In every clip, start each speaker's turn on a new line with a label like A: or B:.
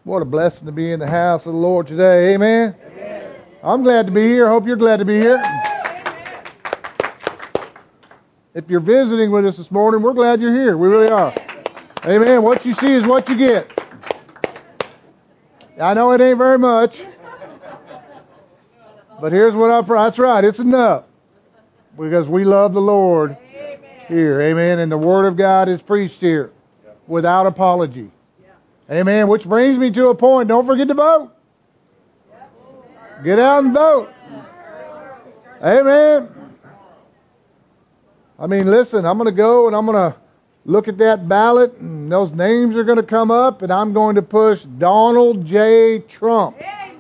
A: What a blessing to be in the house of the Lord today. Amen. Amen. I'm glad to be here. Hope you're glad to be here. Amen. If you're visiting with us this morning, we're glad you're here. We really are. Amen. What you see is what you get. I know it ain't very much, but here's what that's right. It's enough because we love the Lord here. Amen. And the Word of God is preached here without apology. Amen. Which brings me to a point. Don't forget to vote. Get out and vote. Amen. I mean, listen, I'm going to go and I'm going to look at that ballot and those names are going to come up and I'm going to push Donald J. Trump.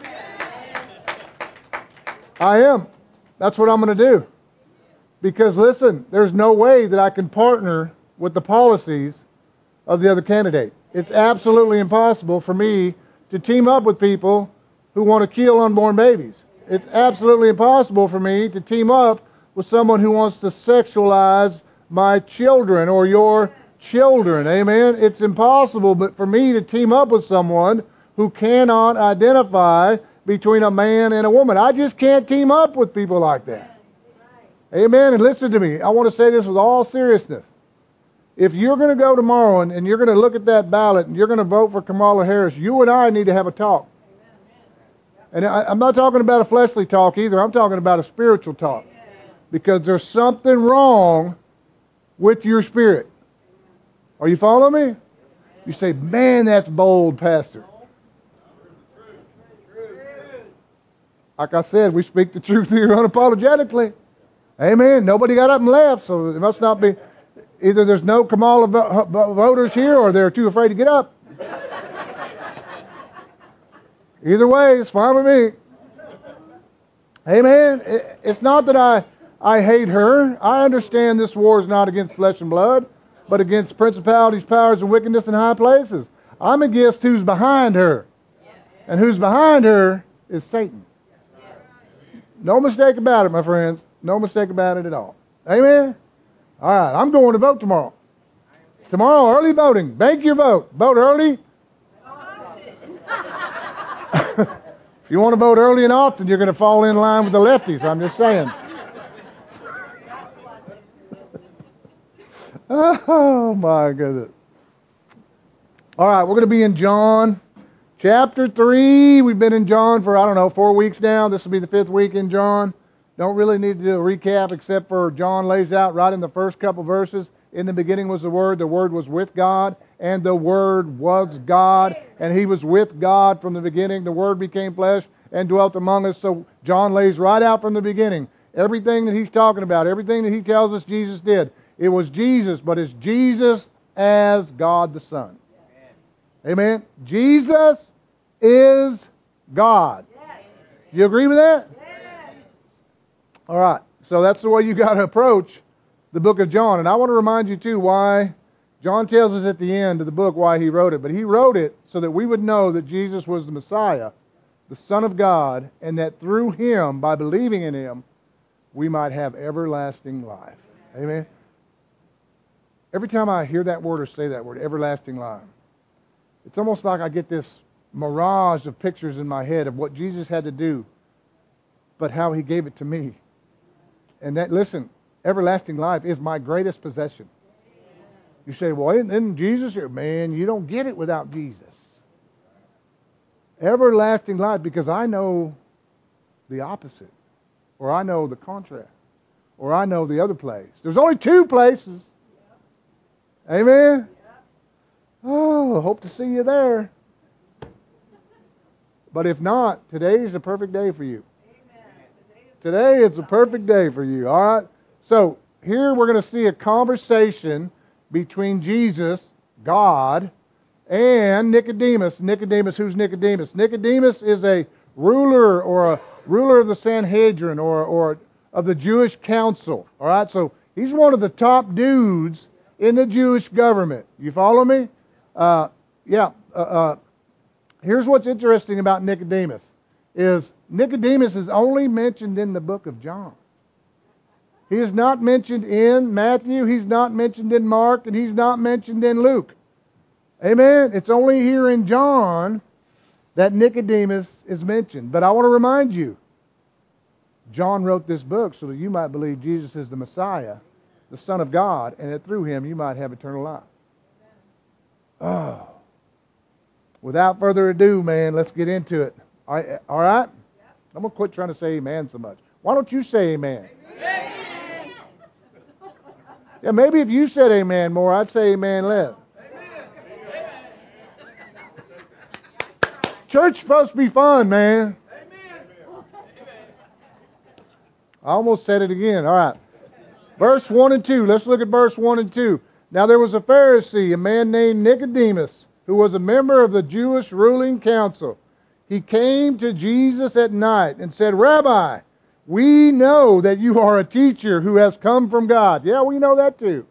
A: I am. That's what I'm going to do. Because listen, there's no way that I can partner with the policies of the other candidate. It's absolutely impossible for me to team up with people who want to kill unborn babies. It's absolutely impossible for me to team up with someone who wants to sexualize my children or your children. Amen? It's impossible but for me to team up with someone who cannot identify between a man and a woman. I just can't team up with people like that. Amen? And listen to me. I want to say this with all seriousness. If you're going to go tomorrow and you're going to look at that ballot and you're going to vote for Kamala Harris, you and I need to have a talk. And I'm not talking about a fleshly talk either. I'm talking about a spiritual talk. Because there's something wrong with your spirit. Are you following me? You say, man, that's bold, Pastor. Like I said, we speak the truth here unapologetically. Amen. Nobody got up and left, so it must not be... Either there's no Kamala voters here or they're too afraid to get up. Either way, it's fine with me. Amen. It's not that I hate her. I understand this war is not against flesh and blood, but against principalities, powers, and wickedness in high places. I'm against who's behind her. And who's behind her is Satan. No mistake about it, my friends. No mistake about it at all. Amen. All right, I'm going to vote tomorrow. Tomorrow, early voting. Bank your vote. Vote early. If you want to vote early and often, you're going to fall in line with the lefties. I'm just saying. Oh, my goodness. All right, we're going to be in John chapter 3. We've been in John for, 4 weeks now. This will be the 5th week in John. Don't really need to do a recap except for John lays out right in the first couple verses. In the beginning was the Word was with God, and the Word was God, and He was with God from the beginning. The Word became flesh and dwelt among us. So John lays right out from the beginning. Everything that he's talking about, everything that he tells us Jesus did, it was Jesus, but it's Jesus as God the Son. Amen? Jesus is God. Do you agree with that? All right, so that's the way you got to approach the book of John. And I want to remind you, too, why John tells us at the end of the book why he wrote it. But he wrote it so that we would know that Jesus was the Messiah, the Son of God, and that through Him, by believing in Him, we might have everlasting life. Amen? Every time I hear that word or say that word, everlasting life, it's almost like I get this mirage of pictures in my head of what Jesus had to do, but how He gave it to me. And that, listen, everlasting life is my greatest possession. You say, well, isn't Jesus here? Man, you don't get it without Jesus. Everlasting life, because I know the opposite. Or I know the contrast. Or I know the other place. There's only 2 places. Amen? Oh, hope to see you there. But if not, today is a perfect day for you. Today is a perfect day for you, all right? So, here we're going to see a conversation between Jesus, God, and Nicodemus. Nicodemus, who's Nicodemus? Nicodemus is a ruler or a ruler of the Sanhedrin or of the Jewish council, all right? So, he's one of the top dudes in the Jewish government. You follow me? Here's what's interesting about Nicodemus. Nicodemus is only mentioned in the book of John. He is not mentioned in Matthew, he's not mentioned in Mark, and he's not mentioned in Luke. Amen? It's only here in John that Nicodemus is mentioned. But I want to remind you, John wrote this book so that you might believe Jesus is the Messiah, the Son of God, and that through him you might have eternal life. Oh. Without further ado, man, let's get into it. All right? I'm going to quit trying to say amen so much. Why don't you say amen? Amen. Yeah, maybe if you said amen more, I'd say amen less. Amen. Church is supposed to be fun, man. Amen. I almost said it again. All right. Verse 1 and 2. Let's look at verse 1 and 2. Now there was a Pharisee, a man named Nicodemus, who was a member of the Jewish ruling council. He came to Jesus at night and said, Rabbi, we know that you are a teacher who has come from God. Yeah, we know that too.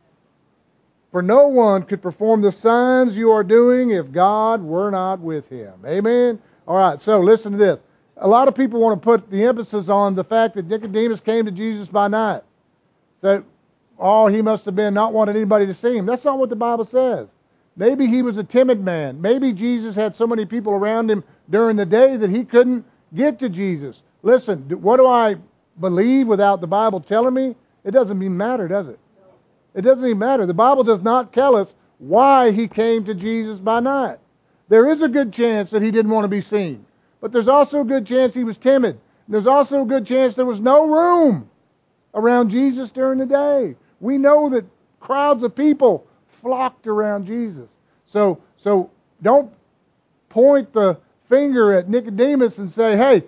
A: For no one could perform the signs you are doing if God were not with him. Amen? All right, so listen to this. A lot of people want to put the emphasis on the fact that Nicodemus came to Jesus by night. That, he must have been not wanting anybody to see him. That's not what the Bible says. Maybe he was a timid man. Maybe Jesus had so many people around him during the day that he couldn't get to Jesus. Listen, what do I believe without the Bible telling me? It doesn't even matter, does it? It doesn't even matter. The Bible does not tell us why he came to Jesus by night. There is a good chance that he didn't want to be seen. But there's also a good chance he was timid. There's also a good chance there was no room around Jesus during the day. We know that crowds of people flocked around Jesus. So don't point the finger at Nicodemus and say, hey,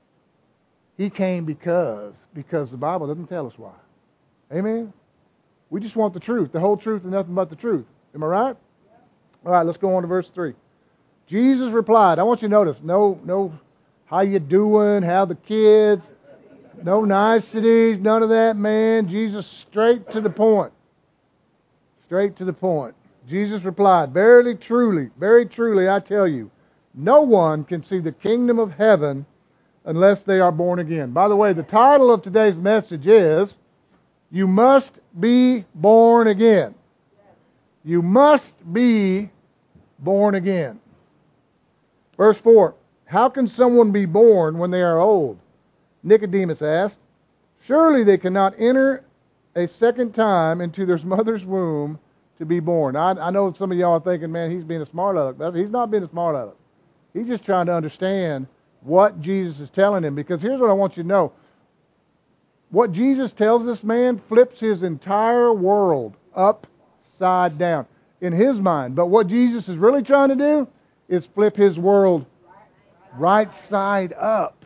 A: he came because the Bible doesn't tell us why. Amen? We just want the truth, the whole truth and nothing but the truth. Am I right? All right, let's go on to verse 3. Jesus replied, I want you to notice, no how you doing, how the kids, no niceties, none of that, man. Jesus straight to the point. Straight to the point. Jesus replied, very truly, I tell you, no one can see the kingdom of heaven unless they are born again. By the way, the title of today's message is, You Must Be Born Again. You must be born again. Verse 4, how can someone be born when they are old? Nicodemus asked. Surely they cannot enter a second time into their mother's womb to be born. I know some of y'all are thinking, man, he's being a smart aleck. He's not being a smart aleck. He's just trying to understand what Jesus is telling him. Because here's what I want you to know. What Jesus tells this man flips his entire world upside down in his mind. But what Jesus is really trying to do is flip his world right side up.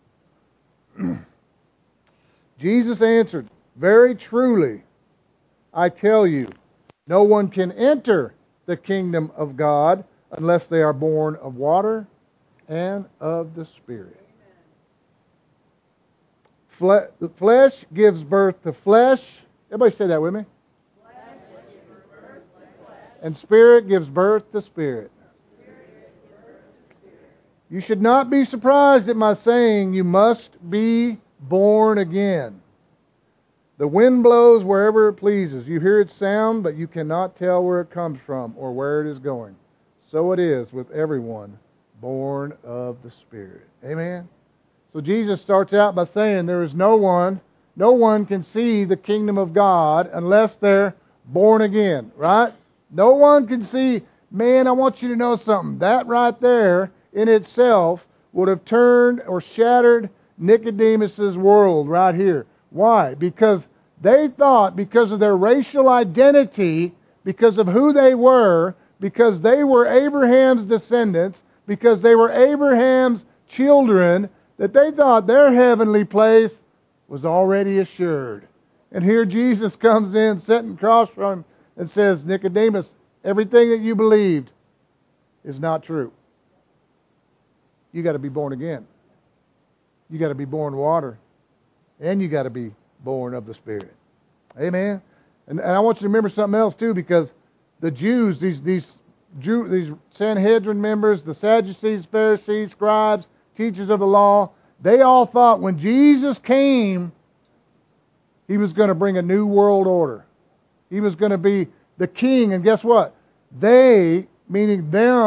A: Jesus answered, very truly, I tell you, no one can enter the kingdom of God unless they are born of water and of the Spirit. The flesh gives birth to flesh. Everybody say that with me. And spirit gives birth to spirit. You should not be surprised at my saying you must be born again. The wind blows wherever it pleases. You hear its sound, but you cannot tell where it comes from or where it is going. So it is with everyone born of the Spirit. Amen? So Jesus starts out by saying there is no one can see the kingdom of God unless they're born again, right? No one can see. Man, I want you to know something. That right there in itself would have turned or shattered Nicodemus's world right here. Why? Because they thought, because of their racial identity, because of who they were, because they were Abraham's descendants, because they were Abraham's children, that they thought their heavenly place was already assured. And here Jesus comes in, sitting across from him, and says, Nicodemus, everything that you believed is not true. You got to be born again. You got to be born of water. And you got to be born of the Spirit. Amen? And I want you to remember something else too, because the Jews, these Sanhedrin members, the Sadducees, Pharisees, scribes, teachers of the law, they all thought when Jesus came, he was going to bring a new world order. He was going to be the king. And guess what? They, meaning them,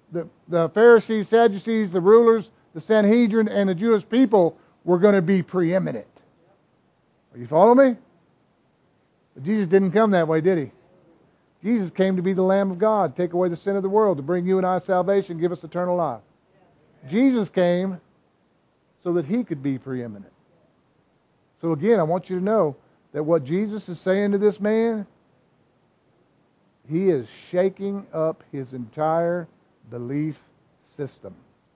A: the Pharisees, Sadducees, the rulers, the Sanhedrin, and the Jewish people were going to be preeminent. Are you following me? But Jesus didn't come that way, did he? Jesus came to be the Lamb of God, take away the sin of the world, to bring you and I salvation, give us eternal life. Jesus came so that he could be preeminent. So again, I want you to know that what Jesus is saying to this man, he is shaking up his entire belief system.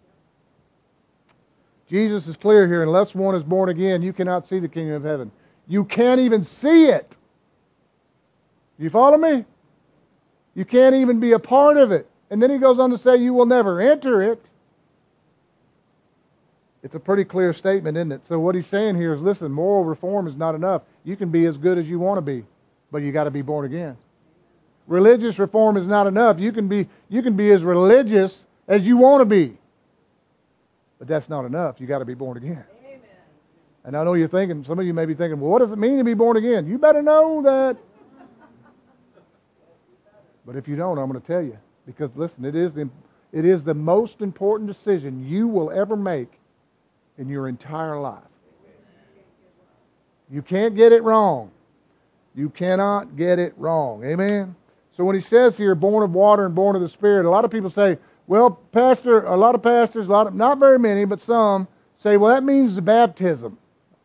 A: Jesus is clear here, unless one is born again, you cannot see the kingdom of heaven. You can't even see it. You follow me? You can't even be a part of it. And then he goes on to say, you will never enter it. It's a pretty clear statement, isn't it? So what he's saying here is, listen, moral reform is not enough. You can be as good as you want to be, but you got to be born again. Religious reform is not enough. You can be as religious as you want to be, but that's not enough. You got to be born again. Amen. And I know you're thinking, some of you may be thinking, well, what does it mean to be born again? You better know that. But if you don't, I'm going to tell you. Because listen, it is the most important decision you will ever make in your entire life. You can't get it wrong. You cannot get it wrong. Amen? So when he says here, born of water and born of the Spirit, a lot of people say, well, Pastor, a lot of pastors, not very many, but some, say, well, that means the baptism.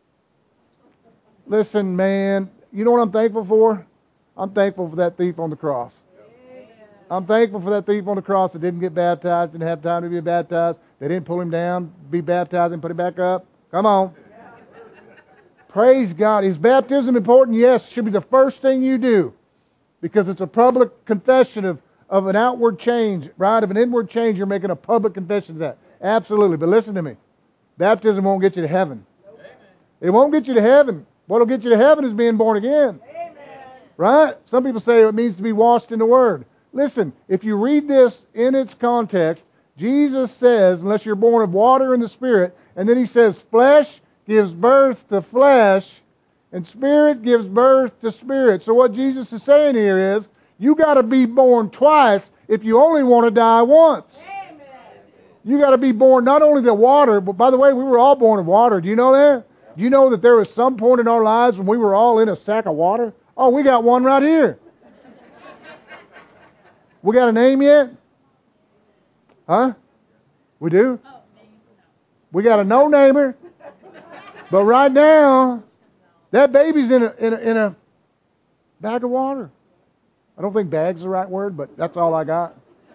A: Listen, man, you know what I'm thankful for? I'm thankful for that thief on the cross. I'm thankful for that thief on the cross that didn't get baptized, didn't have time to be baptized. They didn't pull him down, be baptized, and put him back up. Come on. Praise God. Is baptism important? Yes. It should be the first thing you do. Because it's a public confession of an outward change, right? Of an inward change, you're making a public confession of that. Absolutely. But listen to me. Baptism won't get you to heaven. It won't get you to heaven. What will get you to heaven is being born again. Amen. Right? Some people say it means to be washed in the Word. Listen, if you read this in its context, Jesus says, unless you're born of water and the Spirit, and then he says, flesh gives birth to flesh, and spirit gives birth to spirit. So what Jesus is saying here is, you got to be born twice if you only want to die once. Amen. You got to be born not only the water, but by the way, we were all born of water. Do you know that? Do you know that there was some point in our lives when we were all in a sack of water? Oh, we got one right here. We got a name yet? Huh? We do? We got a no-namer. But right now, that baby's in a bag of water. I don't think bag's the right word, but that's all I got.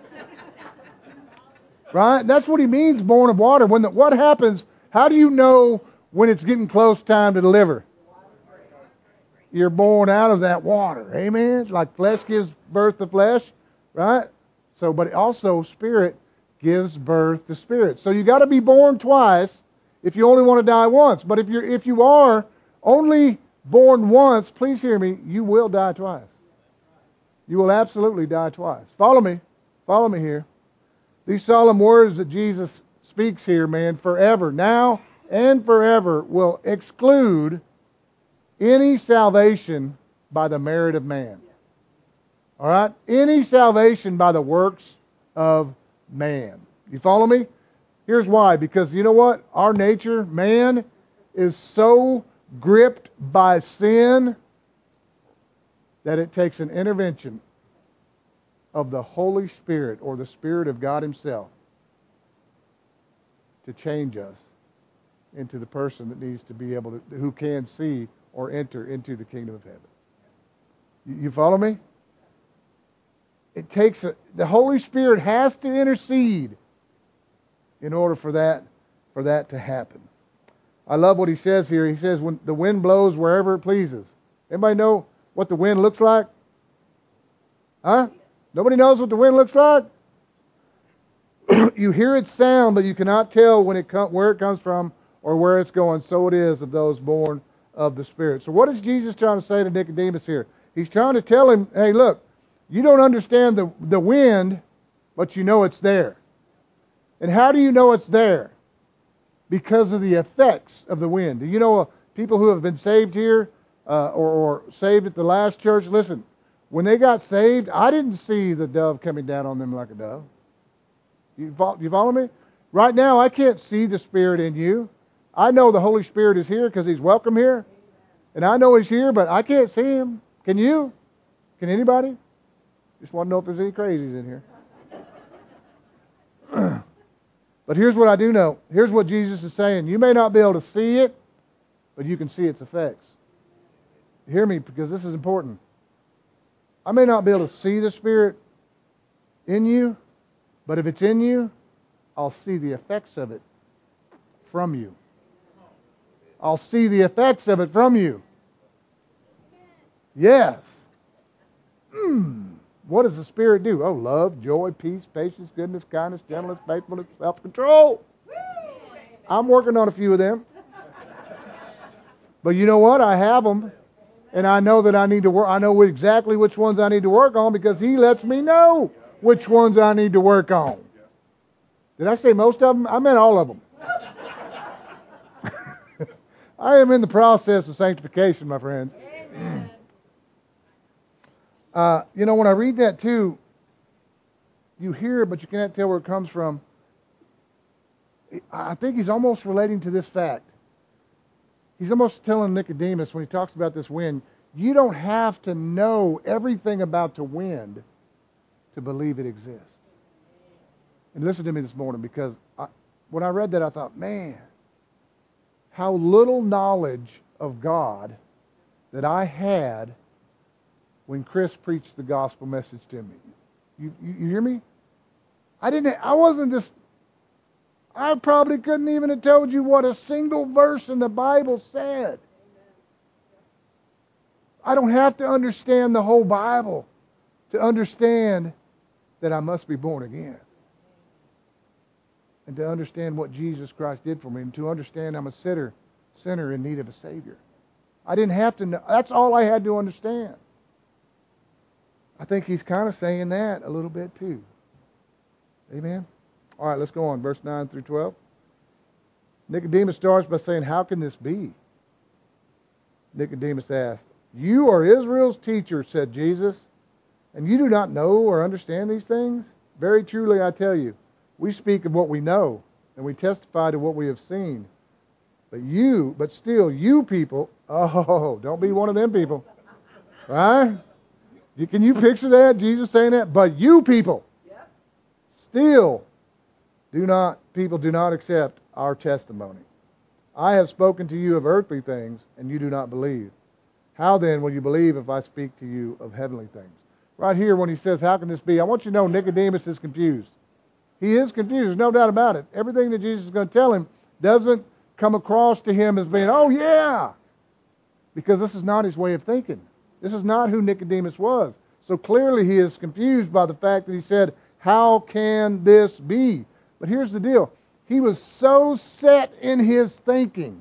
A: Right? That's what he means, born of water. What happens, how do you know when it's getting close time to deliver? You're born out of that water. Amen? It's like flesh gives birth to flesh. Right? So, but also spirit gives birth to spirit. So you got to be born twice if you only want to die once. But if you are only born once, please hear me, you will die twice. You will absolutely die twice. Follow me. Follow me here. These solemn words that Jesus speaks here, man, forever, now and forever, will exclude any salvation by the merit of man. All right? Any salvation by the works of man. You follow me? Here's why. Because you know what? Our nature, man, is so gripped by sin that it takes an intervention of the Holy Spirit or the Spirit of God Himself to change us into the person that needs to be able to, who can see or enter into the kingdom of heaven. You follow me? It takes the Holy Spirit has to intercede in order for that to happen. I love what he says here. He says, when the wind blows wherever it pleases. Anybody know what the wind looks like? Huh? Nobody knows what the wind looks like? You hear its sound, but you cannot tell where it comes from or where it's going. So it is of those born of the Spirit. So what is Jesus trying to say to Nicodemus here? He's trying to tell him, hey, look, you don't understand the wind, but you know it's there. And how do you know it's there? Because of the effects of the wind. Do you know people who have been saved here or saved at the last church? Listen, when they got saved, I didn't see the dove coming down on them like a dove. You follow me? Right now, I can't see the Spirit in you. I know the Holy Spirit is here because He's welcome here. And I know He's here, but I can't see Him. Can you? Can anybody? Just want to know if there's any crazies in here. But here's what I do know. Here's what Jesus is saying. You may not be able to see it, but you can see its effects. Hear me, because this is important. I may not be able to see the Spirit in you, but if it's in you, I'll see the effects of it from you. I'll see the effects of it from you. Yes. What does the Spirit do? Oh, love, joy, peace, patience, goodness, kindness, gentleness, faithfulness, self-control. I'm working on a few of them. But you know what? I have them. And I know that I need to work. I know exactly which ones I need to work on because He lets me know which ones I need to work on. Did I say most of them? I meant all of them. I am in the process of sanctification, my friends. When I read that too, you hear it, but you can't tell where it comes from. I think he's almost relating to this fact. He's almost telling Nicodemus when he talks about this wind, you don't have to know everything about the wind to believe it exists. And listen to me this morning, because when I read that, I thought, man, how little knowledge of God that I had when Chris preached the gospel message to me. You hear me? I probably couldn't even have told you what a single verse in the Bible said. I don't have to understand the whole Bible to understand that I must be born again. And to understand what Jesus Christ did for me, and to understand I'm a sinner in need of a Savior. I didn't have to know. That's all I had to understand. I think he's kind of saying that a little bit too. Amen? All right, let's go on. Verse 9 through 12. Nicodemus starts by saying, how can this be? Nicodemus asked, you are Israel's teacher, said Jesus, and you do not know or understand these things? Very truly I tell you, we speak of what we know, and we testify to what we have seen. But still, you people, don't be one of them people. Right? Can you picture that? Jesus saying that? But you people, still, people do not accept our testimony. I have spoken to you of earthly things, and you do not believe. How then will you believe if I speak to you of heavenly things? Right here when he says, how can this be? I want you to know Nicodemus is confused. He is confused, there's no doubt about it. Everything that Jesus is going to tell him doesn't come across to him as being, oh yeah, because this is not his way of thinking. This is not who Nicodemus was. So clearly he is confused by the fact that he said, how can this be? But here's the deal. He was so set in his thinking.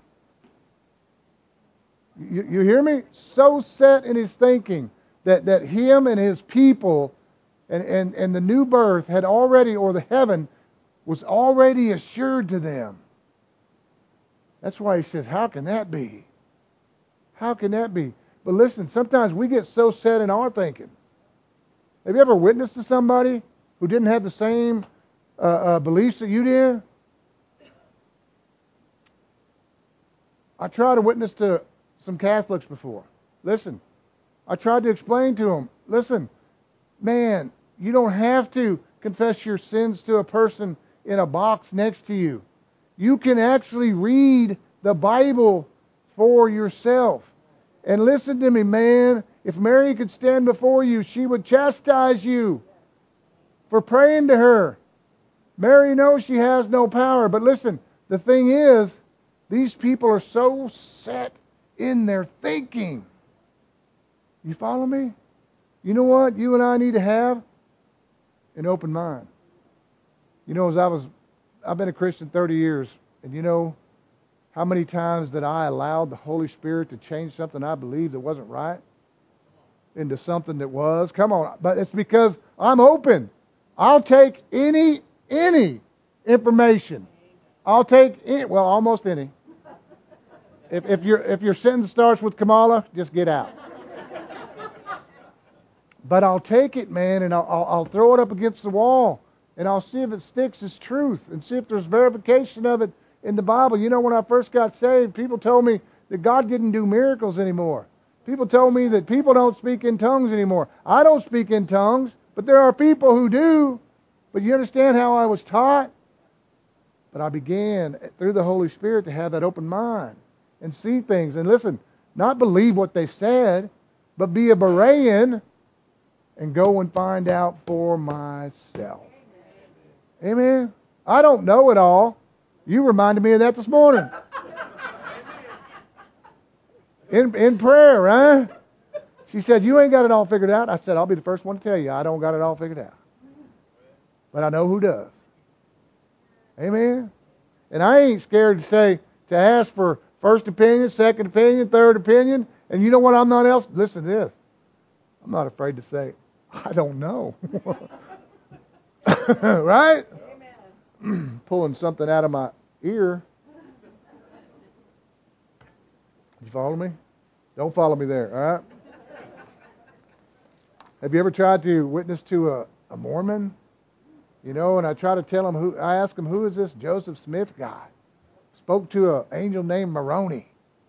A: You hear me? So set in his thinking that him and his people and the new birth had already, or the heaven was already assured to them. That's why he says, how can that be? How can that be? But listen, sometimes we get so set in our thinking. Have you ever witnessed to somebody who didn't have the same beliefs that you did? I tried to witness to some Catholics before. Listen, I tried to explain to them, listen, man, you don't have to confess your sins to a person in a box next to you. You can actually read the Bible for yourself. And listen to me, man, if Mary could stand before you, she would chastise you for praying to her. Mary knows she has no power. But listen, the thing is, these people are so set in their thinking. You follow me? You know what you and I need to have? An open mind. You know, I've been a Christian 30 years, and you know how many times that I allowed the Holy Spirit to change something I believed that wasn't right into something that was. Come on, but it's because I'm open. I'll take any information. I'll take almost any. If your sentence starts with Kamala, just get out. But I'll take it, man, and I'll throw it up against the wall and I'll see if it sticks as truth and see if there's verification of it in the Bible. You know, when I first got saved, people told me that God didn't do miracles anymore. People told me that people don't speak in tongues anymore. I don't speak in tongues, but there are people who do. But you understand how I was taught? But I began, through the Holy Spirit, to have that open mind and see things. And listen, not believe what they said, but be a Berean and go and find out for myself. Amen? I don't know it all. You reminded me of that this morning. In prayer, right? She said, you ain't got it all figured out. I said, I'll be the first one to tell you, I don't got it all figured out. But I know who does. Amen? And I ain't scared to ask for first opinion, second opinion, third opinion. And you know what I'm not else? Listen to this. I'm not afraid to say, I don't know. Right? Amen. Pulling something out of my ear. You follow me? Don't follow me there, all right? Have you ever tried to witness to a Mormon? You know, and I try to tell them I ask them, who is this Joseph Smith guy? Spoke to an angel named Moroni.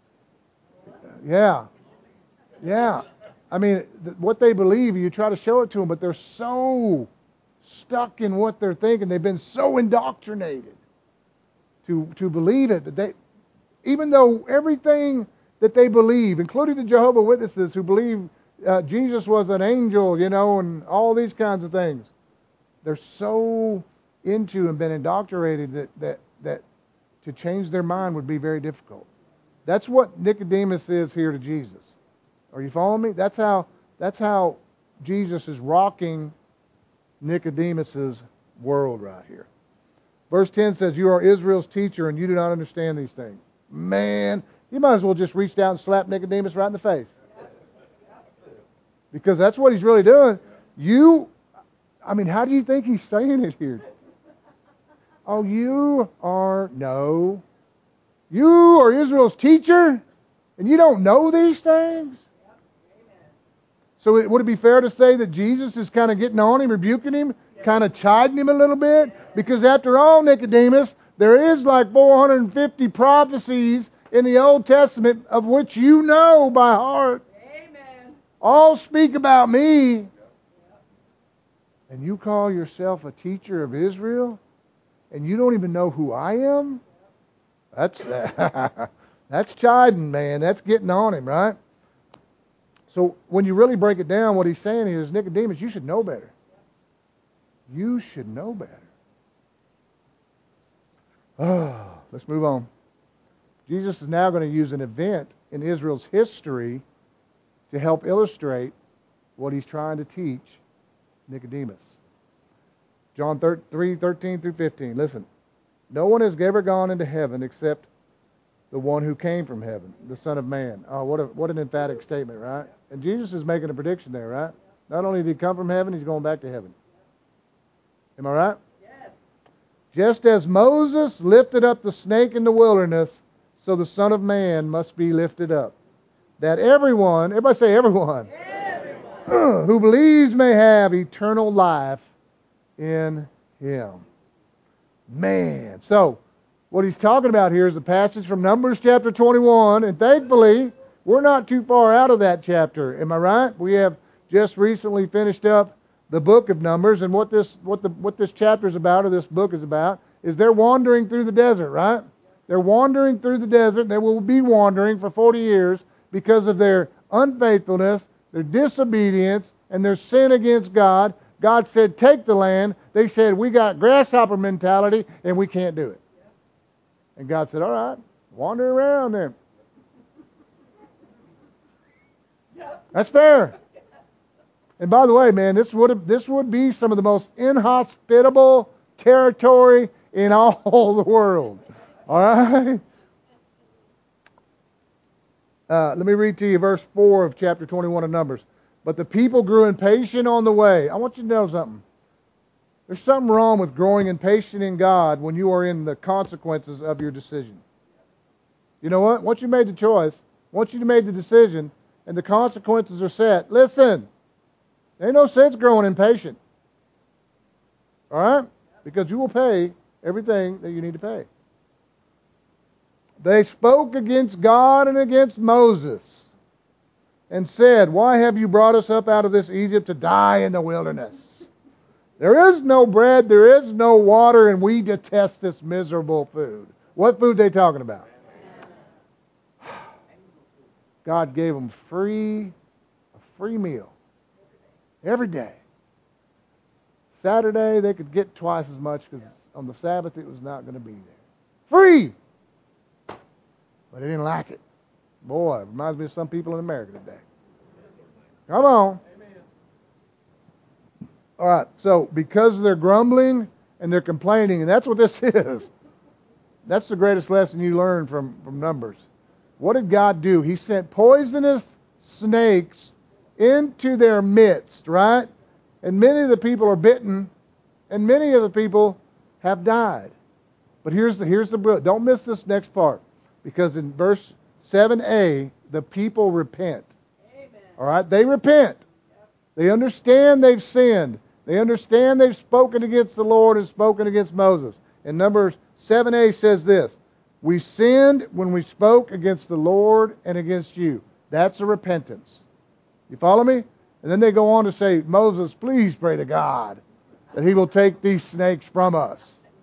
A: Yeah. I mean, what they believe, you try to show it to them, but they're so stuck in what they're thinking. They've been so indoctrinated to believe it that they, even though everything that they believe, including the Jehovah's Witnesses who believe Jesus was an angel, you know, and all these kinds of things, they're so into and been indoctrinated that to change their mind would be very difficult. That's what Nicodemus is here to Jesus. Are you following me? That's how Jesus is rocking Nicodemus's world right here. Verse 10 says, you are Israel's teacher and you do not understand these things. Man, you might as well just reach down and slap Nicodemus right in the face. Because that's what he's really doing. How do you think he's saying it here? Oh, you are Israel's teacher, and you don't know these things? So would it be fair to say that Jesus is kind of getting on him, rebuking him, kind of chiding him a little bit? Because after all, Nicodemus, there is like 450 prophecies in the Old Testament of which you know by heart. Amen. All speak about me. And you call yourself a teacher of Israel? And you don't even know who I am? That's chiding, man. That's getting on him, right? So when you really break it down, what he's saying here is, Nicodemus, you should know better. You should know better. Oh, let's move on. Jesus is now going to use an event in Israel's history to help illustrate what he's trying to teach Nicodemus. John 3:13 through 15. Listen. No one has ever gone into heaven except the one who came from heaven, the Son of Man. Oh, what an emphatic statement, right? And Jesus is making a prediction there, right? Not only did he come from heaven, he's going back to heaven. Am I right? Yes. Just as Moses lifted up the snake in the wilderness, so the Son of Man must be lifted up. That everyone, everybody say everyone, who believes may have eternal life in him. Man. So, what he's talking about here is a passage from Numbers chapter 21, and thankfully, we're not too far out of that chapter. Am I right? We have just recently finished up the book of Numbers, and what this chapter is about, or this book is about, is they're wandering through the desert, right? They're wandering through the desert, and they will be wandering for 40 years because of their unfaithfulness, their disobedience, and their sin against God. God said, take the land. They said, we got grasshopper mentality, and we can't do it. And God said, all right, wander around then. That's fair. And by the way, man, this would be some of the most inhospitable territory in all the world. All right? Let me read to you verse 4 of chapter 21 of Numbers. But the people grew impatient on the way. I want you to know something. There's something wrong with growing impatient in God when you are in the consequences of your decision. You know what? Once you made the choice, once you made the decision, and the consequences are set, listen, there ain't no sense growing impatient. All right? Because you will pay everything that you need to pay. They spoke against God and against Moses and said, "Why have you brought us up out of this Egypt to die in the wilderness? There is no bread, there is no water, and we detest this miserable food." What food are they talking about? God gave them a free meal every day. Saturday they could get twice as much because on the Sabbath it was not going to be there. Free! But they didn't like it. Boy, it reminds me of some people in America today. Come on. All right, so because they're grumbling and they're complaining, and that's what this is. That's the greatest lesson you learn from Numbers. What did God do? He sent poisonous snakes into their midst, right? And many of the people are bitten, and many of the people have died. But here's the don't miss this next part, because in verse 7a, the people repent. Amen. All right, they repent. Yep. They understand they've sinned. They understand they've spoken against the Lord and spoken against Moses. And Numbers 7a says this: "We sinned when we spoke against the Lord and against you." That's a repentance. You follow me? And then they go on to say, "Moses, please pray to God that He will take these snakes from us."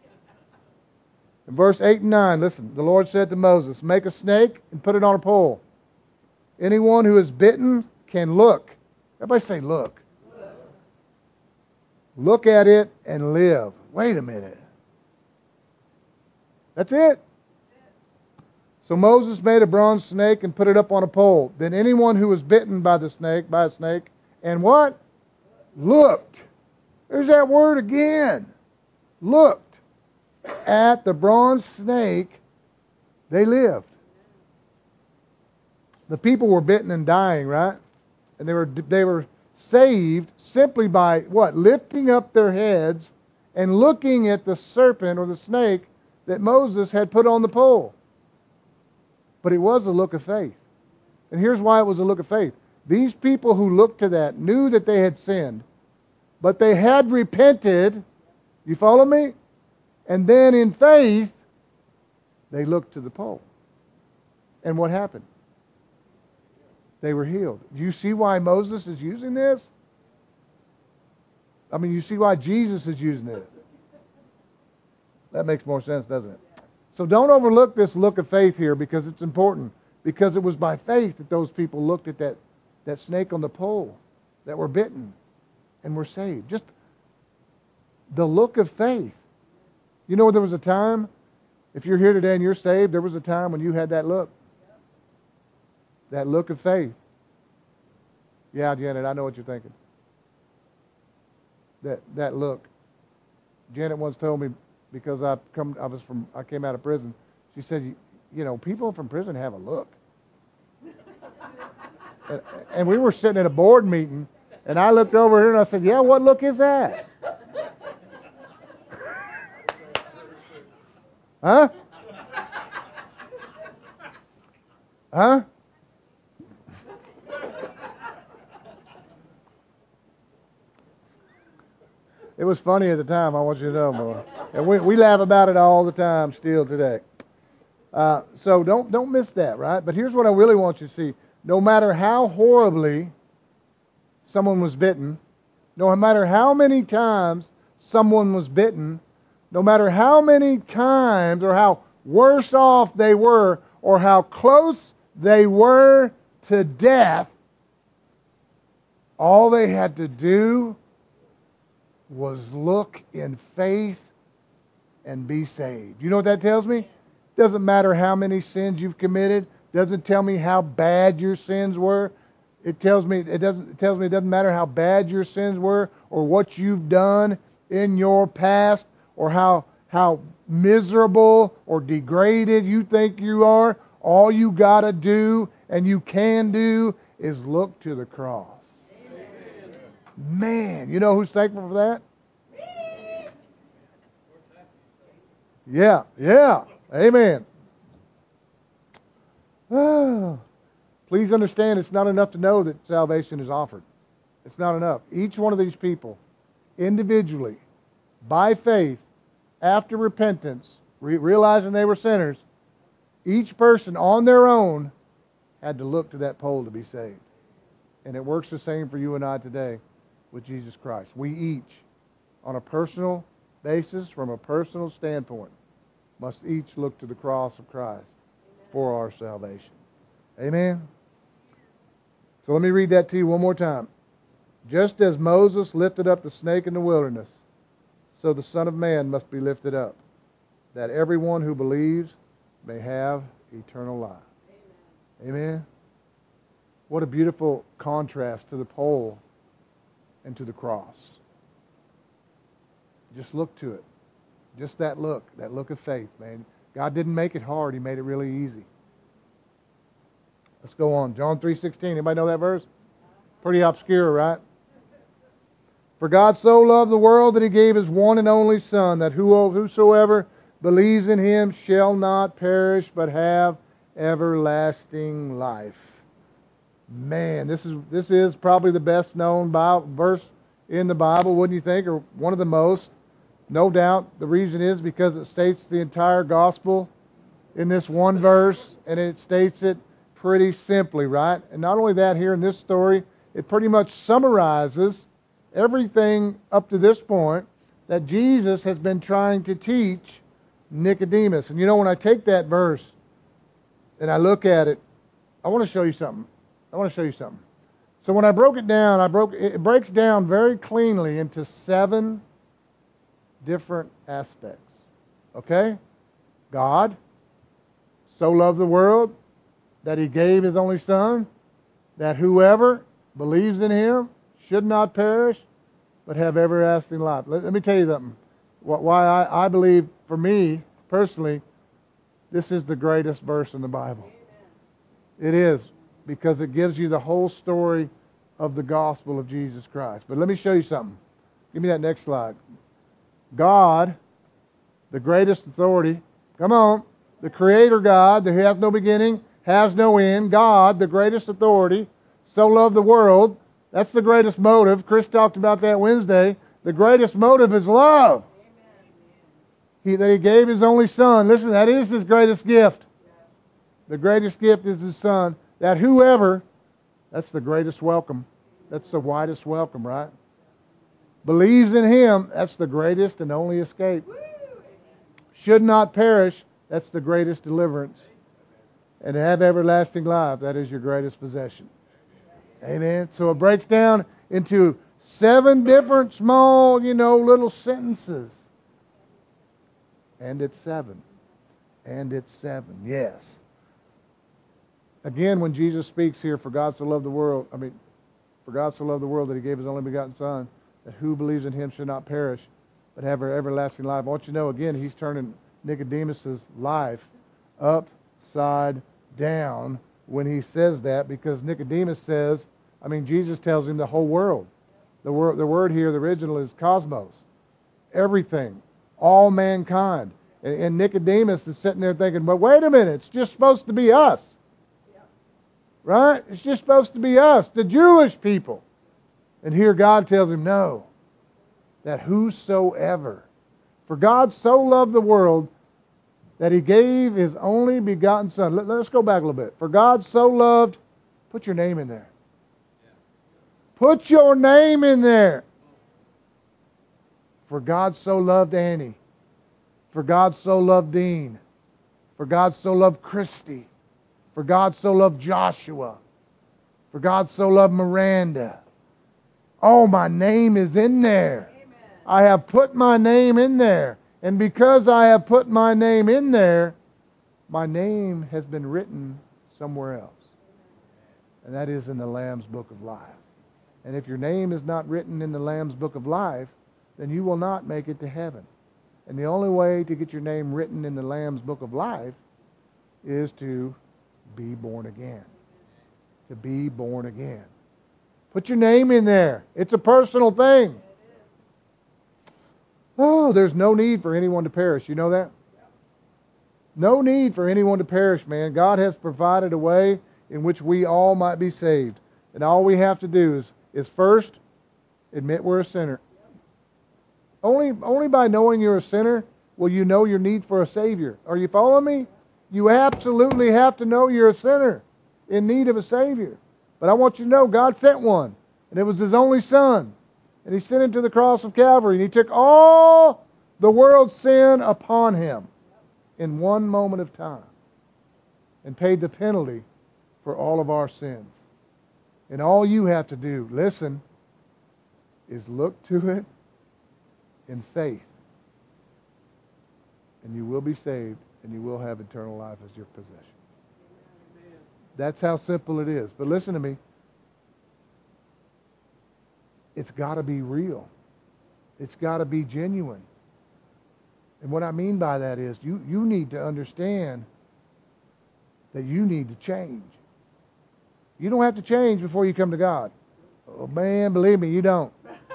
A: In verse 8 and 9, listen, the Lord said to Moses, "Make a snake and put it on a pole. Anyone who is bitten can look." Everybody say, "Look." Look at it and live. Wait a minute. That's it. So Moses made a bronze snake and put it up on a pole. Then anyone who was bitten by a snake, and what? Looked. There's that word again. Looked at the bronze snake, they lived. The people were bitten and dying, right? And they were saved simply by what? Lifting up their heads and looking at the serpent or the snake that Moses had put on the pole. But it was a look of faith. And here's why it was a look of faith. These people who looked to that knew that they had sinned, but they had repented. You follow me? And then in faith, they looked to the pole. And what happened? They were healed. Do you see why Moses is using this? I mean, you see why Jesus is using it. That makes more sense, doesn't it? So don't overlook this look of faith here, because it's important. Because it was by faith that those people looked at that snake on the pole that were bitten and were saved. Just the look of faith. You know, there was a time, if you're here today and you're saved, there was a time when you had that look. That look of faith. Yeah, Janet, I know what you're thinking. That look. Janet once told me, because I came out of prison, she said, you know, people from prison have a look. and we were sitting at a board meeting, and I looked over here and I said, "Yeah, what look is that?" Huh? Huh? It was funny at the time, I want you to know, boy. And we laugh about it all the time still today. So don't miss that, right? But here's what I really want you to see. No matter how horribly someone was bitten, no matter how many times someone was bitten, no matter how many times or how worse off they were or how close they were to death, all they had to do was look in faith and be saved. You know what that tells me? Doesn't matter how many sins you've committed. Doesn't tell me how bad your sins were. It tells me it doesn't matter how bad your sins were or what you've done in your past or how miserable or degraded you think you are. All you got to do and you can do is look to the cross. Amen. Man, you know who's thankful for that? Yeah. Amen. Please understand, it's not enough to know that salvation is offered. It's not enough. Each one of these people, individually, by faith, after repentance, realizing they were sinners, each person on their own had to look to that pole to be saved. And it works the same for you and I today with Jesus Christ. We each, on a personal basis, from a personal standpoint, must each look to the cross of Christ for our salvation. Amen? So let me read that to you one more time. Just as Moses lifted up the snake in the wilderness, so the Son of Man must be lifted up, that everyone who believes may have eternal life. Amen? What a beautiful contrast to the pole and to the cross. Just look to it. Just that look of faith, man. God didn't make it hard. He made it really easy. Let's go on. John 3:16. Anybody know that verse? Pretty obscure, right? For God so loved the world that He gave His one and only Son, that whosoever believes in Him shall not perish but have everlasting life. Man, this is probably the best known verse in the Bible, wouldn't you think? Or one of the most. No doubt the reason is because it states the entire gospel in this one verse, and it states it pretty simply, right? And not only that, here in this story, it pretty much summarizes everything up to this point that Jesus has been trying to teach Nicodemus. And you know, when I take that verse and I look at it, I want to show you something. So when I broke it down, it breaks down very cleanly into 7 different aspects. Okay? God so loved the world that He gave His only Son, that whoever believes in Him should not perish, but have everlasting life. Let me tell you something. Why I believe, for me personally, this is the greatest verse in the Bible. It is, because it gives you the whole story of the gospel of Jesus Christ. But let me show you something. Give me that next slide. God, the greatest authority, come on, the Creator God, who has no beginning, has no end, God, the greatest authority, so loved the world. That's the greatest motive. Chris talked about that Wednesday. The greatest motive is love. That He gave His only Son. Listen, that is His greatest gift. The greatest gift is His Son. That whoever, that's the greatest welcome. That's the widest welcome, right? Believes in Him, that's the greatest and only escape. Should not perish, that's the greatest deliverance. And to have everlasting life, that is your greatest possession. Amen. So it breaks down into 7 different small, little sentences. And it's 7. And it's 7. Yes. Again, when Jesus speaks here, for God so loved the world that He gave His only begotten Son, that who believes in Him should not perish, but have everlasting life. I want you to know, again, He's turning Nicodemus' life upside down when He says that, because Nicodemus says, Jesus tells him the whole world. The word here, the original, is cosmos. Everything. All mankind. And Nicodemus is sitting there thinking, but wait a minute, it's just supposed to be us. Right? It's just supposed to be us, the Jewish people. And here God tells him, no, that whosoever. For God so loved the world that He gave His only begotten Son. Let's go back a little bit. For God so loved, put your name in there. Put your name in there. For God so loved Annie. For God so loved Dean. For God so loved Christy. For God so loved Joshua. For God so loved Miranda. Oh, my name is in there. Amen. I have put my name in there. And because I have put my name in there, my name has been written somewhere else. And that is in the Lamb's Book of Life. And if your name is not written in the Lamb's Book of Life, then you will not make it to heaven. And the only way to get your name written in the Lamb's Book of Life is to be born again. To be born again. Put your name in there. It's a personal thing. Oh, there's no need for anyone to perish. You know that? No need for anyone to perish, man. God has provided a way in which we all might be saved. And all we have to do is first admit we're a sinner. Only by knowing you're a sinner will you know your need for a Savior. Are you following me? You absolutely have to know you're a sinner in need of a Savior. But I want you to know God sent one, and it was His only Son. And He sent Him to the cross of Calvary, and He took all the world's sin upon Him in one moment of time and paid the penalty for all of our sins. And all you have to do, listen, is look to it in faith, and you will be saved, and you will have eternal life as your possession. That's how simple it is. But listen to me. It's got to be real. It's got to be genuine. And what I mean by that is you need to understand that you need to change. You don't have to change before you come to God. Oh man, believe me, you don't.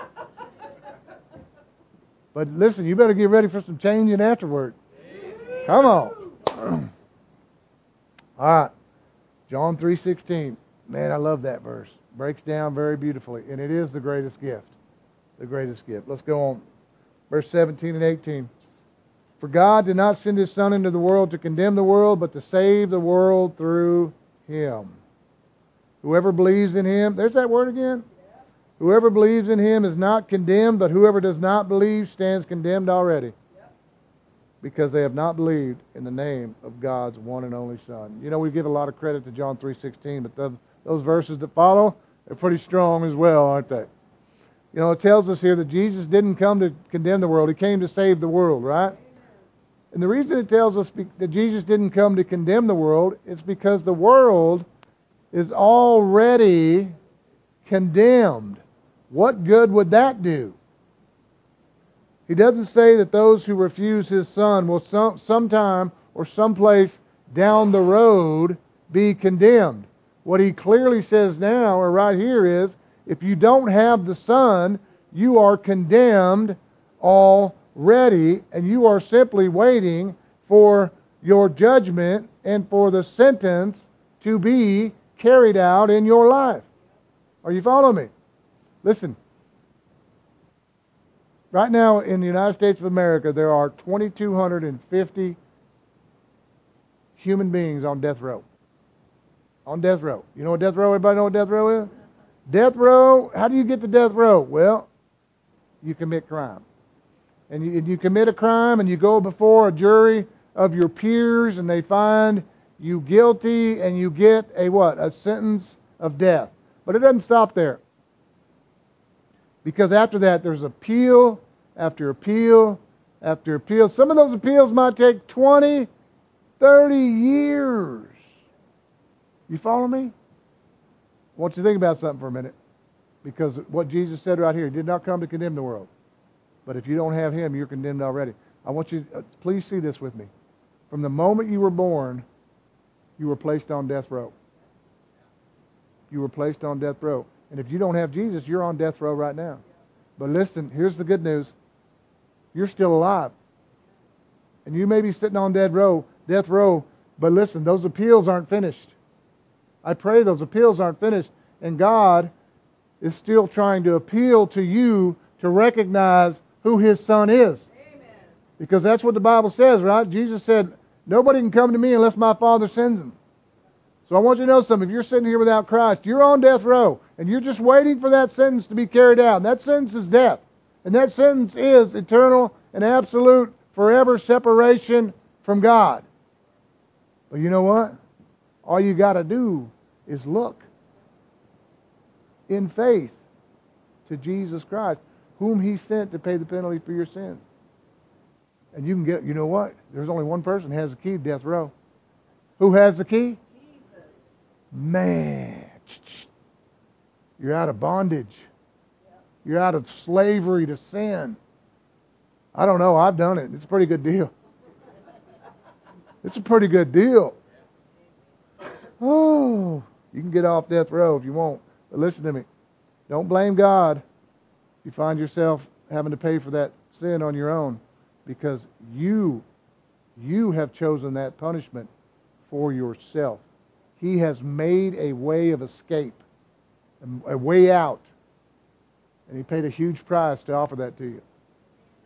A: But listen, you better get ready for some changing afterward. Come on. All right. John 3:16. Man, I love that verse. Breaks down very beautifully. And it is the greatest gift. The greatest gift. Let's go on. Verse 17 and 18. For God did not send His Son into the world to condemn the world, but to save the world through Him. Whoever believes in Him, there's that word again. Whoever believes in Him is not condemned, but whoever does not believe stands condemned already, because they have not believed in the name of God's one and only Son. You know, we give a lot of credit to John 3:16, but those verses that follow, they're pretty strong as well, aren't they? You know, it tells us here that Jesus didn't come to condemn the world. He came to save the world, right? And the reason it tells us that Jesus didn't come to condemn the world is because the world is already condemned. What good would that do? He doesn't say that those who refuse His Son will sometime or someplace down the road be condemned. What He clearly says now, or right here, is if you don't have the Son, you are condemned already, and you are simply waiting for your judgment and for the sentence to be carried out in your life. Are you following me? Listen. Right now in the United States of America, there are 2,250 human beings on death row. On death row. You know what death row? Everybody know what death row is? Death row, how do you get to death row? Well, you commit crime. And you commit a crime and you go before a jury of your peers and they find you guilty and you get a what? A sentence of death. But it doesn't stop there. Because after that, there's appeal after appeal after appeal. Some of those appeals might take 20, 30 years. You follow me? I want you to think about something for a minute. Because what Jesus said right here, He did not come to condemn the world. But if you don't have Him, you're condemned already. I want you to, please see this with me. From the moment you were born, you were placed on death row. You were placed on death row. And if you don't have Jesus, you're on death row right now. But listen, here's the good news. You're still alive. And you may be sitting on death row, but listen, those appeals aren't finished. I pray those appeals aren't finished. And God is still trying to appeal to you to recognize who His Son is. Amen. Because that's what the Bible says, right? Jesus said, nobody can come to me unless my Father sends them. So I want you to know something. If you're sitting here without Christ, you're on death row, and you're just waiting for that sentence to be carried out. And that sentence is death. And that sentence is eternal and absolute, forever separation from God. But you know what? All you got to do is look in faith to Jesus Christ, whom He sent to pay the penalty for your sins. And you can get, you know what? There's only one person who has the key to death row. Who has the key? Man, you're out of bondage. You're out of slavery to sin. I don't know. I've done it. It's a pretty good deal. It's a pretty good deal. Oh, you can get off death row if you want. But listen to me. Don't blame God if you find yourself having to pay for that sin on your own, because you have chosen that punishment for yourself. He has made a way of escape, a way out. And He paid a huge price to offer that to you.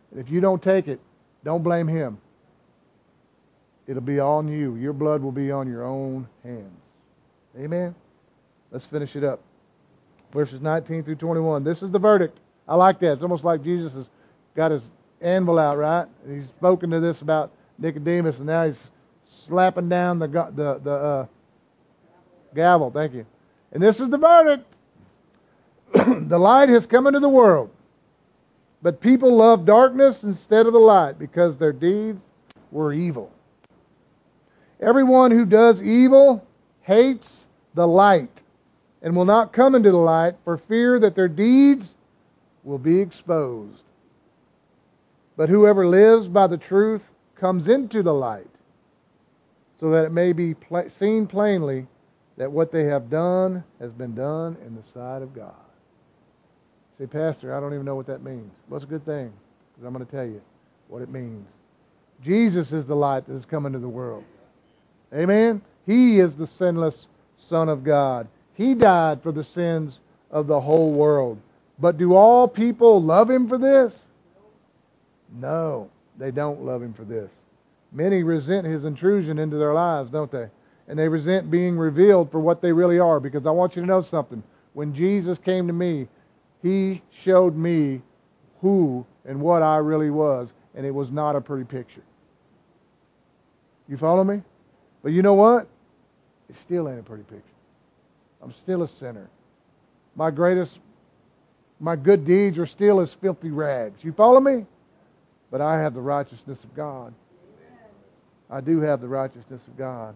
A: And if you don't take it, don't blame him. It'll be on you. Your blood will be on your own hands. Amen? Let's finish it up. Verses 19 through 21. This is the verdict. I like that. It's almost like Jesus has got his anvil out, right? He's spoken to this about Nicodemus, and now he's slapping down the gavel. Thank you. And this is the verdict. The light has come into the world, but people love darkness instead of the light because their deeds were evil. Everyone who does evil hates the light and will not come into the light for fear that their deeds will be exposed. But whoever lives by the truth comes into the light, so that it may be seen plainly that what they have done has been done in the sight of God. Say, Pastor, I don't even know what that means. Well, it's a good thing, because I'm going to tell you what it means. Jesus is the light that has come into the world. Amen? He is the sinless Son of God. He died for the sins of the whole world. But do all people love Him for this? No, they don't love Him for this. Many resent His intrusion into their lives, don't they? And they resent being revealed for what they really are. Because I want you to know something. When Jesus came to me, He showed me who and what I really was. And it was not a pretty picture. You follow me? But you know what? It still ain't a pretty picture. I'm still a sinner. My good deeds are still as filthy rags. You follow me? But I have the righteousness of God. I do have the righteousness of God.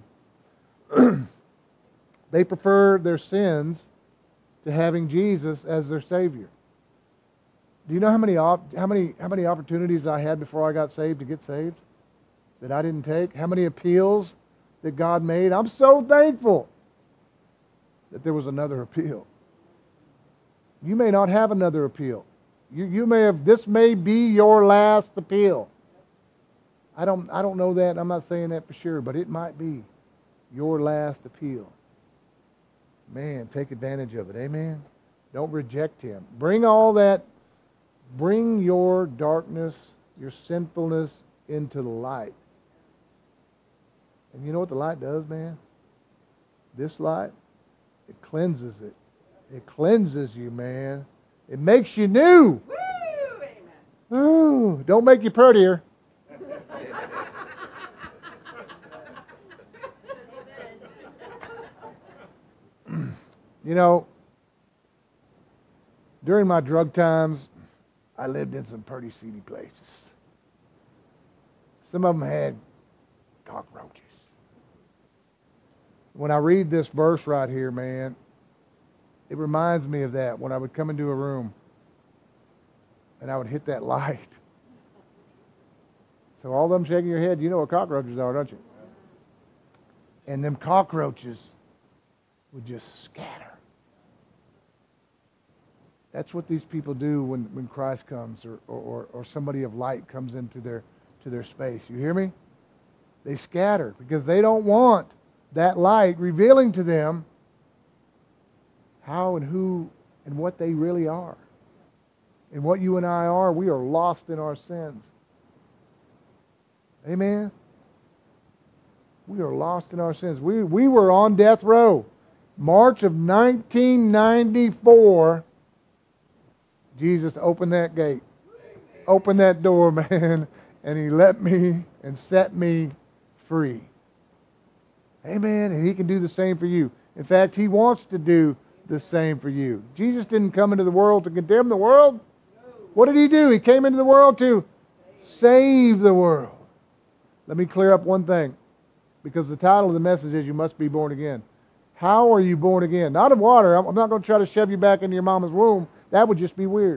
A: They prefer their sins to having Jesus as their Savior. Do you know how many opportunities I had before I got saved to get saved that I didn't take? How many appeals that God made? I'm so thankful that there was another appeal. You may not have another appeal. You may have. This may be your last appeal. I don't know that. I'm not saying that for sure, but it might be your last appeal. Man, take advantage of it. Amen. Don't reject Him. Bring all that. Bring your darkness, your sinfulness into the light. And you know what the light does, man? This light, it cleanses it. It cleanses you, man. It makes you new.
B: Woo! Amen.
A: Ooh, don't make you prettier. You know, during my drug times, I lived in some pretty seedy places. Some of them had cockroaches. When I read this verse right here, man, it reminds me of that when I would come into a room and I would hit that light. So all of them shaking your head, you know what cockroaches are, don't you? And them cockroaches would just scatter. That's what these people do when Christ comes or somebody of light comes into their space. You hear me? They scatter because they don't want that light revealing to them how and who and what they really are. And what you and I are, we are lost in our sins. Amen? We are lost in our sins. We were on death row. March of 1994, Jesus opened that gate. Opened that door, man. And He let me and set me free. Amen. And He can do the same for you. In fact, He wants to do the same for you. Jesus didn't come into the world to condemn the world. What did He do? He came into the world to save the world. Let me clear up one thing. Because the title of the message is You Must Be Born Again. How are you born again? Not of water. I'm not going to try to shove you back into your mama's womb. That would just be weird.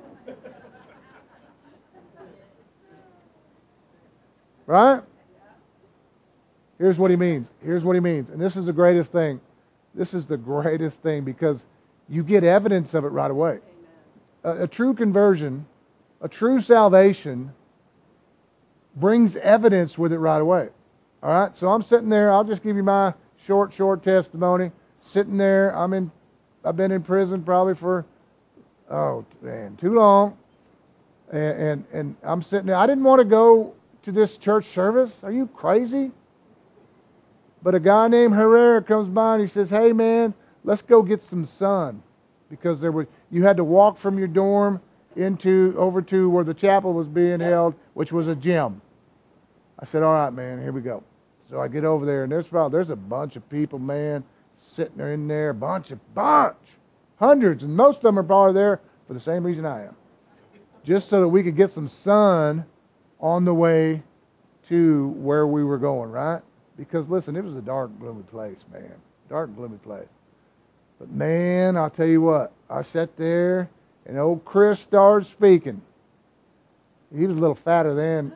A: Right? Here's what He means. Here's what He means. And this is the greatest thing. This is the greatest thing because you get evidence of it right away. A true conversion, a true salvation brings evidence with it right away. All right? So I'm sitting there. I'll just give you my short testimony. Sitting there. I've been in prison probably for, too long. And I'm sitting there. I didn't want to go to this church service. Are you crazy? But a guy named Herrera comes by and he says, "Hey man, let's go get some sun," because you had to walk from your dorm over to where the chapel was being held, which was a gym. I said, "All right, man, here we go." So I get over there, and there's a bunch of people, man, sitting there in there, bunch, hundreds, and most of them are probably there for the same reason I am, just so that we could get some sun on the way to where we were going, right? Because listen, it was a dark, gloomy place, man, dark, gloomy place. But man, I'll tell you what, I sat there, and old Chris started speaking. He was a little fatter then.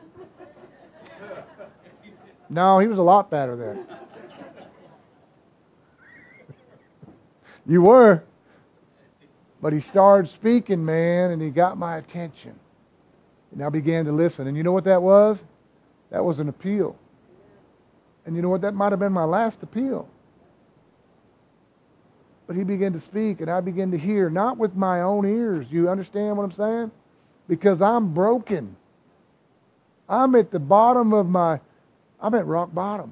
A: No, he was a lot fatter then. You were. But he started speaking, man, and he got my attention. And I began to listen. And you know what that was? That was an appeal. And you know what? That might have been my last appeal. But he began to speak, and I began to hear, not with my own ears. You understand what I'm saying? Because I'm broken. I'm at the bottom of I'm at rock bottom.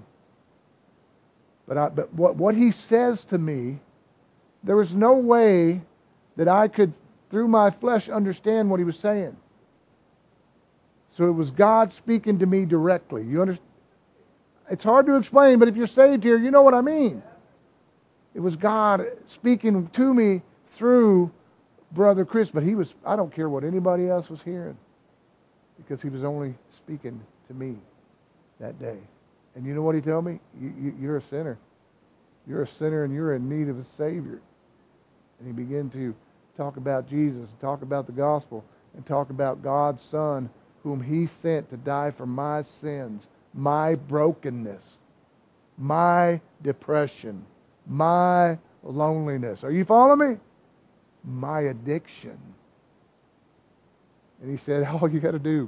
A: But what he says to me, there was no way that I could, through my flesh, understand what he was saying. So it was God speaking to me directly. You understand? It's hard to explain, but if you're saved here, you know what I mean. It was God speaking to me through Brother Chris, but I don't care what anybody else was hearing, because he was only speaking to me that day. And you know what he told me? You're a sinner. You're a sinner and you're in need of a Savior. And he began to talk about Jesus, and talk about the gospel, and talk about God's Son, whom he sent to die for my sins, my brokenness, my depression, my loneliness. Are you following me? My addiction. And he said, all you got to do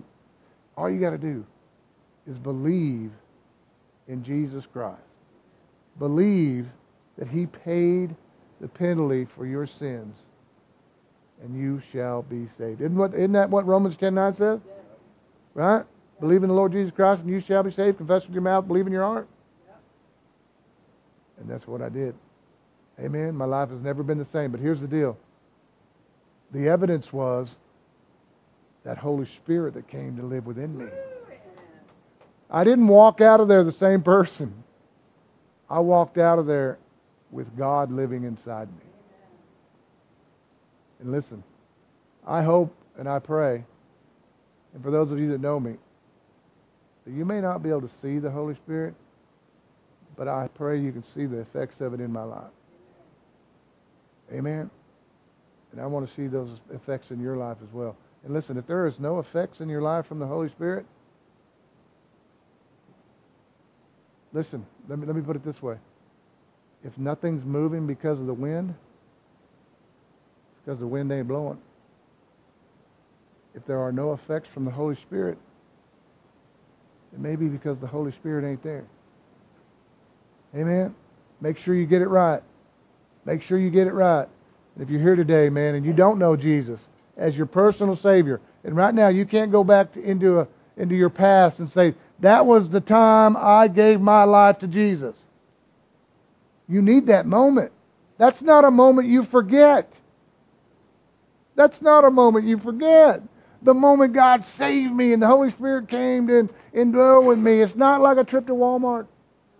A: is believe in Jesus Christ. Believe that he paid the penalty for your sins, and you shall be saved. Isn't that what Romans 10:9 says? Yes. Right? Believe in the Lord Jesus Christ, and you shall be saved. Confess with your mouth, believe in your heart. Yep. And that's what I did. Amen. My life has never been the same. But here's the deal. The evidence was that Holy Spirit that came to live within me. I didn't walk out of there the same person. I walked out of there with God living inside me. And listen, I hope and I pray, and for those of you that know me, that you may not be able to see the Holy Spirit, but I pray you can see the effects of it in my life. Amen? And I want to see those effects in your life as well. And listen, if there is no effects in your life from the Holy Spirit, listen, let me put it this way. If nothing's moving because of the wind, it's because the wind ain't blowing. If there are no effects from the Holy Spirit, it may be because the Holy Spirit ain't there. Amen? Make sure you get it right. Make sure you get it right. And if you're here today, man, and you don't know Jesus as your personal Savior, and right now you can't go back into your past and say, that was the time I gave my life to Jesus. You need that moment. That's not a moment you forget. That's not a moment you forget. The moment God saved me and the Holy Spirit came and dwelt with me. It's not like a trip to Walmart.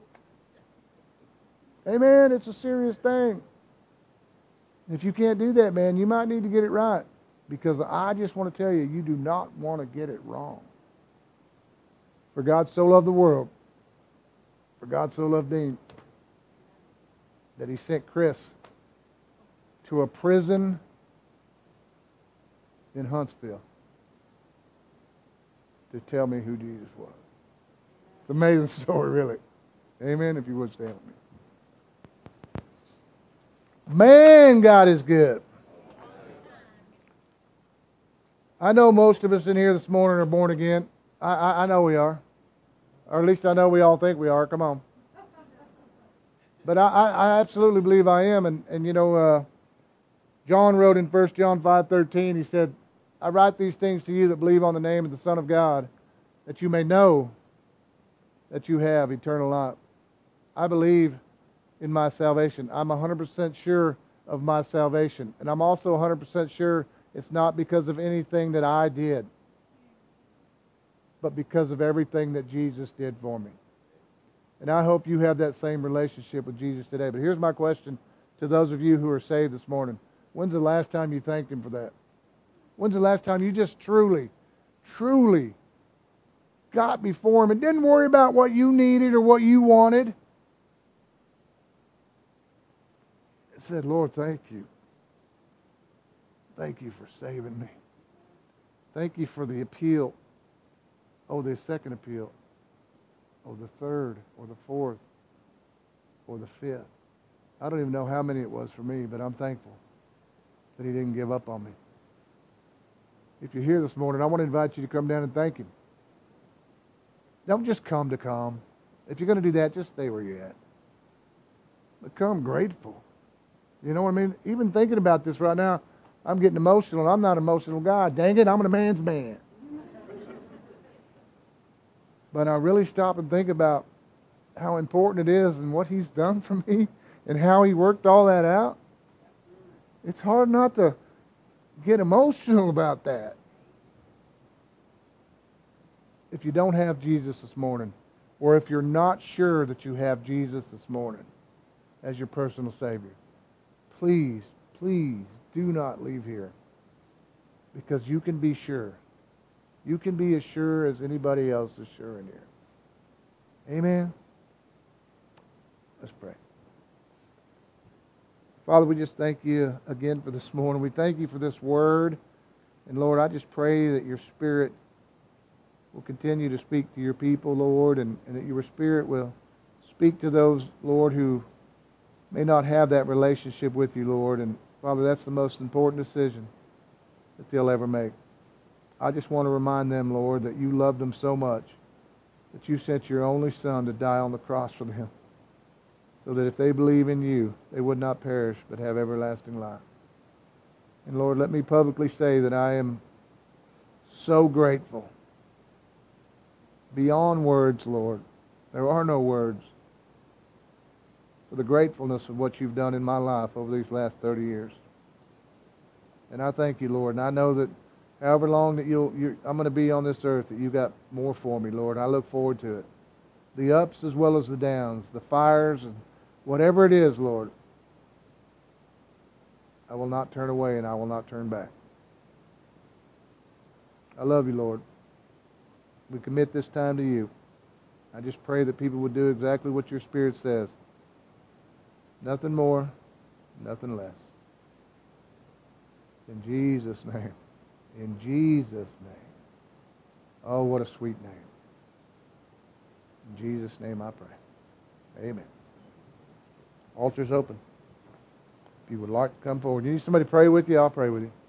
A: Amen. It's a serious thing. If you can't do that, man, you might need to get it right. Because I just want to tell you, you do not want to get it wrong. For God so loved the world, for God so loved Dean, that he sent Chris to a prison in Huntsville to tell me who Jesus was. It's an amazing story, really. Amen, if you would stand with me. Man, God is good. I know most of us in here this morning are born again. I know we are. Or at least I know we all think we are. Come on. But I absolutely believe I am. And you know, John wrote in 1 John 5:13, he said, I write these things to you that believe on the name of the Son of God, that you may know that you have eternal life. I believe in my salvation. I'm 100% sure of my salvation. And I'm also 100% sure it's not because of anything that I did, but because of everything that Jesus did for me. And I hope you have that same relationship with Jesus today. But here's my question to those of you who are saved this morning. When's the last time you thanked Him for that? When's the last time you just truly got before Him and didn't worry about what you needed or what you wanted? It said, Lord, thank you. Thank you for saving me. Thank you for the appeal. Oh, the second appeal. Oh, the third or the fourth or the fifth. I don't even know how many it was for me, but I'm thankful that He didn't give up on me. If you're here this morning, I want to invite you to come down and thank Him. Don't just come to come. If you're going to do that, just stay where you're at. But come grateful. You know what I mean? Even thinking about this right now, I'm getting emotional, and I'm not an emotional guy. Dang it, I'm a man's man. But I really stop and think about how important it is and what He's done for me and how He worked all that out. It's hard not to get emotional about that. If you don't have Jesus this morning, or if you're not sure that you have Jesus this morning as your personal Savior, please do not leave here, because you can be sure. You can be as sure as anybody else is sure in here. Amen? Let's pray. Father, we just thank you again for this morning. We thank you for this word. And Lord, I just pray that your Spirit will continue to speak to your people, Lord, and that your Spirit will speak to those, Lord, who may not have that relationship with you, Lord. And Father, that's the most important decision that they'll ever make. I just want to remind them, Lord, that you loved them so much that you sent your only Son to die on the cross for them, so that if they believe in you, they would not perish but have everlasting life. And Lord, let me publicly say that I am so grateful. Beyond words, Lord. There are no words for the gratefulness of what you've done in my life over these last 30 years. And I thank you, Lord. And I know that however long that I'm going to be on this earth, that you got more for me, Lord. I look forward to it. The ups as well as the downs, the fires, and whatever it is, Lord. I will not turn away and I will not turn back. I love you, Lord. We commit this time to you. I just pray that people would do exactly what your Spirit says. Nothing more, nothing less. In Jesus' name. In Jesus' name. Oh, what a sweet name. In Jesus' name I pray. Amen. Altar's open. If you would like to come forward. You need somebody to pray with you, I'll pray with you.